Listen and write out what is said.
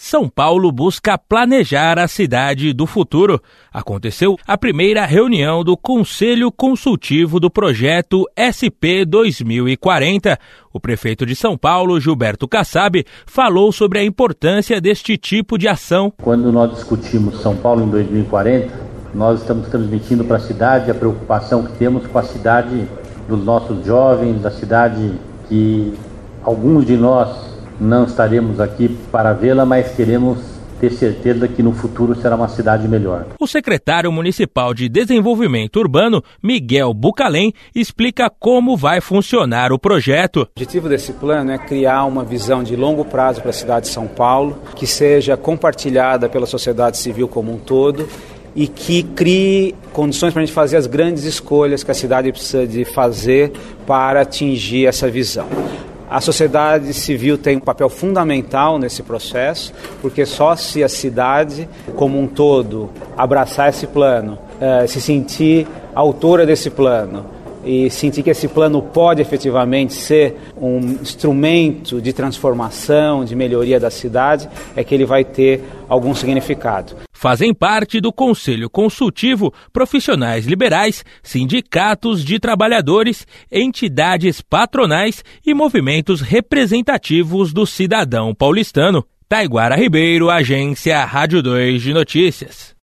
São Paulo busca planejar a cidade do futuro. Aconteceu a primeira reunião do Conselho Consultivo do Projeto SP 2040. O prefeito de São Paulo, Gilberto Kassab, falou sobre a importância deste tipo de ação. Quando nós discutimos São Paulo em 2040, nós estamos transmitindo para a cidade a preocupação que temos com a cidade dos nossos jovens, a cidade que alguns de nós não estaremos aqui para vê-la, mas queremos ter certeza que no futuro será uma cidade melhor. O secretário municipal de Desenvolvimento Urbano, Miguel Bucalém, explica como vai funcionar o projeto. O objetivo desse plano é criar uma visão de longo prazo para a cidade de São Paulo, que seja compartilhada pela sociedade civil como um todo e que crie condições para a gente fazer as grandes escolhas que a cidade precisa de fazer para atingir essa visão. A sociedade civil tem um papel fundamental nesse processo, porque só se a cidade como um todo abraçar esse plano, se sentir autora desse plano e sentir que esse plano pode efetivamente ser um instrumento de transformação, de melhoria da cidade, é que ele vai ter algum significado. Fazem parte do Conselho Consultivo profissionais liberais, sindicatos de trabalhadores, entidades patronais e movimentos representativos do cidadão paulistano. Taiguara Ribeiro, Agência Rádio 2 de Notícias.